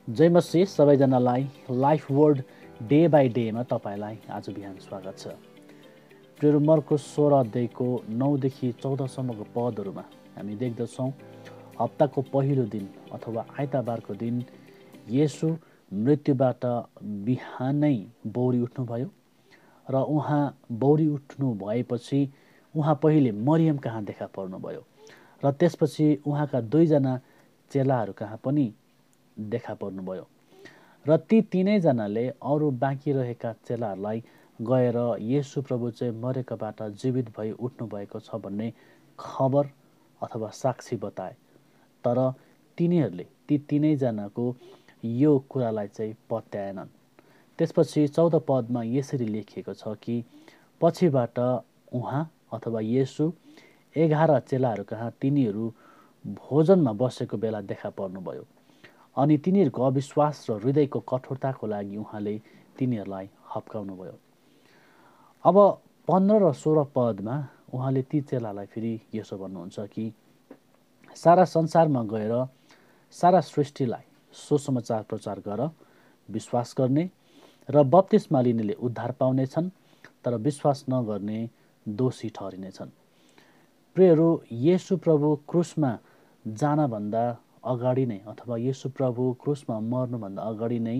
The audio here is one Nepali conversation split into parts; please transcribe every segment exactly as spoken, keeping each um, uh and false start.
जय मसिह सबैजनालाई लाइफ वर्ड डे बाई डेमा तपाईँलाई आज बिहान स्वागत छ। प्रिय मर्कुस सोह्र अध्यायको नौदेखि चौधसम्मको पदहरूमा हामी देख्दछौँ हप्ताको पहिलो दिन अथवा आइतबारको दिन येशू मृत्युबाट बिहानै बौरी उठ्नुभयो र उहाँ बौरी उठ्नु भएपछि उहाँ पहिले मरियम कहाँ देखा पर्नुभयो र त्यसपछि उहाँका दुईजना चेलाहरू कहाँ पनि देखा पर्नुभयो र ती तीनैजनाले अरू बाँकी रहेका चेलाहरूलाई गएर येशू प्रभु चाहिँ मरेकाबाट जीवित भई उठ्नु भएको छ भन्ने खबर अथवा साक्षी बताए। तर तिनीहरूले ती तीनैजनाको यो कुरालाई चाहिँ पत्याएनन्। त्यसपछि चौध पदमा यसरी लेखिएको छ कि पछिबाट उहाँ अथवा येशू एघार चेलाहरू कहाँ तिनीहरू भोजनमा बसेको बेला देखा पर्नुभयो अनि तिनीहरूको अविश्वास र हृदयको कठोरताको लागि उहाँले तिनीहरूलाई हप्काउनुभयो। अब पन्ध्र र सोह्र पदमा उहाँले ती चेलालाई फेरि यसो भन्नुहुन्छ कि सारा संसारमा गएर सारा सृष्टिलाई सुसमाचार प्रचार गर, विश्वास गर्ने र बप्तिस्मा लिनेले उद्धार पाउनेछन्, तर विश्वास नगर्ने दोषी ठहरिनेछन्। प्रियहरू, येशू प्रभु क्रुसमा जानभन्दा अगाडि नै अथवा येशू प्रभु क्रुसमा मर्नुभन्दा अगाडि नै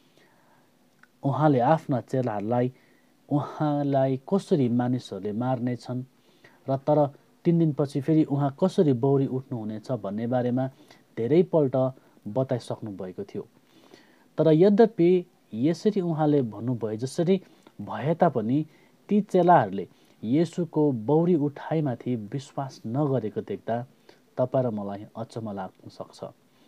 उहाँले आफ्ना चेलाहरूलाई उहाँलाई कसरी मानिसहरूले मार्नेछन् र तर तिन दिनपछि फेरि उहाँ कसरी बौरी उठ्नुहुनेछ भन्ने बारेमा धेरैपल्ट बताइसक्नु भएको थियो। तर यद्यपि यसरी उहाँले भन्नुभयो जसरी भए तापनि ती चेलाहरूले येशूको बौरी उठाइमाथि विश्वास नगरेको देख्दा तपाईँ र मलाई अचम्म लाग्न सक्छ।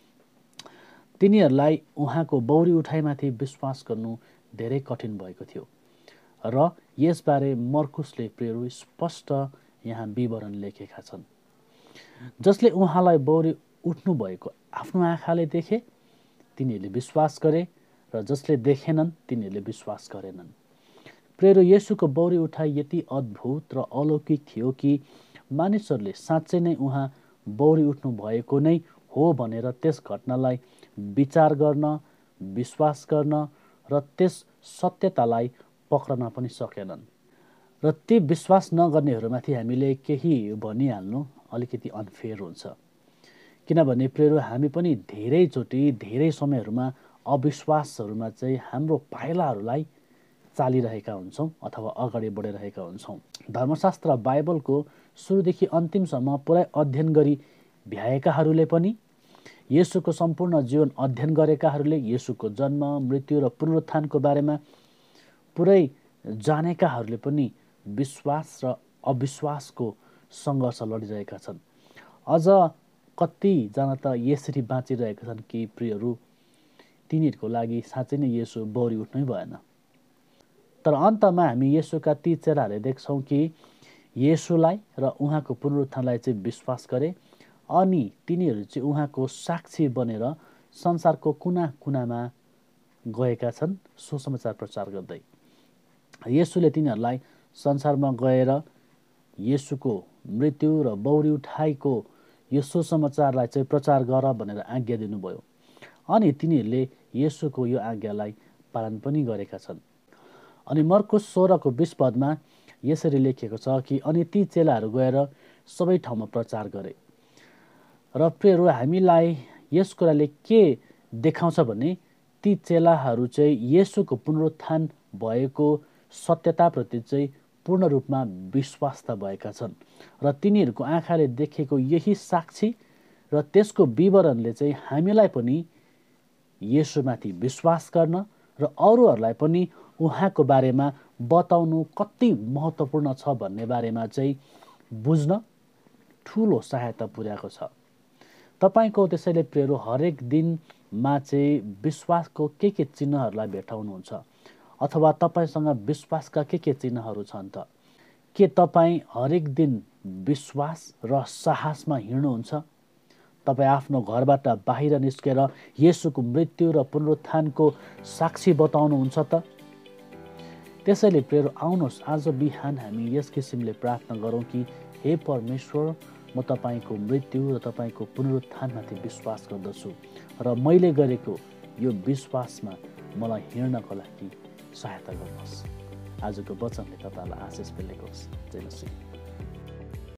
तिनीहरूलाई उहाँको बौरी उठाइमाथि विश्वास गर्नु धेरै कठिन भएको थियो र यसबारे मर्कुसले प्रियहरू स्पष्ट यहाँ विवरण लेखेका छन्। जसले उहाँलाई बौरी उठ्नु भएको आफ्नो आँखाले देखे तिनीहरूले विश्वास गरे र जसले देखेनन् तिनीहरूले विश्वास गरेनन्। प्रियहरू, येशूको बौरी उठाइ यति अद्भुत र अलौकिक थियो कि मानिसहरूले साँच्चै नै उहाँ बौरी उठ्नु भएको नै हो भनेर त्यस घटनालाई विचार गर्न, विश्वास गर्न र त्यस सत्यतालाई पक्रन पनि सकेनन्। र ती विश्वास नगर्नेहरूमाथि हामीले केही भनिहाल्नु अलिकति अनफेयर हुन्छ। किनभने प्रियहरू, हामी पनि धेरैचोटि धेरै समयहरूमा अविश्वासहरूमा चाहिँ हाम्रो पाइलाहरूलाई चालिरहेका हुन्छौँ अथवा अगाडि बढिरहेका हुन्छौँ। धर्मशास्त्र बाइबलको सुरुदेखि अन्तिमसम्म पुरै अध्ययन गरी भ्याएकाहरूले पनि, येशूको सम्पूर्ण जीवन अध्ययन गरेकाहरूले, येशूको जन्म, मृत्यु र पुनरुत्थानको बारेमा पुरै जानेकाहरूले पनि विश्वास र अविश्वासको सङ्घर्ष लडिरहेका छन्। अझ कतिजना त यसरी बाँचिरहेका छन् कि प्रियहरू, तिनीहरूको लागि साँच्चै नै येशू बौरी उठ्नै भएन। तर अन्तमा हामी येशूका ती चेलाहरूले देख्छौँ कि येशूलाई र उहाँको पुनरुत्थानलाई चाहिँ विश्वास गरे अनि तिनीहरू चाहिँ उहाँको साक्षी बनेर संसारको कुना कुनामा गएका छन् सुसमाचार प्रचार गर्दै। येशूले तिनीहरूलाई संसारमा गएर येशूको मृत्यु र बौरी उठाइको यो सुसमाचारलाई चाहिँ प्रचार गर भनेर आज्ञा दिनुभयो अनि तिनीहरूले येशूको यो आज्ञालाई पालन पनि गरेका छन्। अनि मर्कुस सोह्रको बिस पदमा यसरी लेखिएको छ कि अनि ती चेलाहरू गएर सबै ठाउँमा प्रचार गरे। र प्रियहरू, हामीलाई यस कुराले के देखाउँछ भने ती चेलाहरू चाहिँ येशूको पुनरुत्थान भएको सत्यताप्रति चाहिँ पूर्ण रूपमा विश्वास भएका छन् र तिनीहरूको आँखाले देखेको यही साक्षी र त्यसको विवरणले चाहिँ हामीलाई पनि येशूमाथि विश्वास गर्न र अरूहरूलाई पनि उहाँको बारेमा बताउनु कति महत्त्वपूर्ण छ भन्ने बारेमा चाहिँ बुझ्न ठुलो सहायता पुर्याएको छ। तपाईँको त्यसैले प्रियहरू हरेक दिनमा चाहिँ विश्वासको के के चिन्हहरूलाई भेटाउनुहुन्छ अथवा तपाईँसँग विश्वासका के के चिन्हहरू छन् त? के तपाईँ हरेक दिन विश्वास र साहसमा हिँड्नुहुन्छ? तपाईँ आफ्नो घरबाट बाहिर निस्केर येशूको मृत्यु र पुनरुत्थानको साक्षी बताउनुहुन्छ त? त्यसैले प्रियहरू, आउनुहोस् आज बिहान हामी यस किसिमले प्रार्थना गरौँ कि हे परमेश्वर, म तपाईँको मृत्यु र तपाईँको पुनरुत्थानमाथि विश्वास गर्दछु र मैले गरेको यो विश्वासमा मलाई हिँड्नको लागि सहायता गर्नुहोस्। आजको वचनले तपाईँलाई आशिष मिलेको होस्। जय मसीह।